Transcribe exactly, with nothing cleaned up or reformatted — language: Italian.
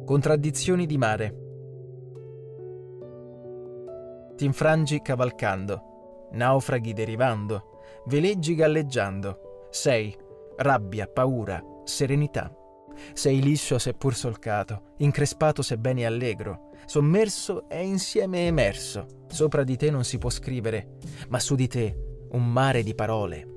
Contraddizioni di mare. Ti infrangi cavalcando, naufraghi derivando, veleggi galleggiando. Sei rabbia, paura, serenità. Sei liscio seppur solcato, increspato sebbene allegro, sommerso e insieme emerso. Sopra di te non si può scrivere, ma su di te un mare di parole.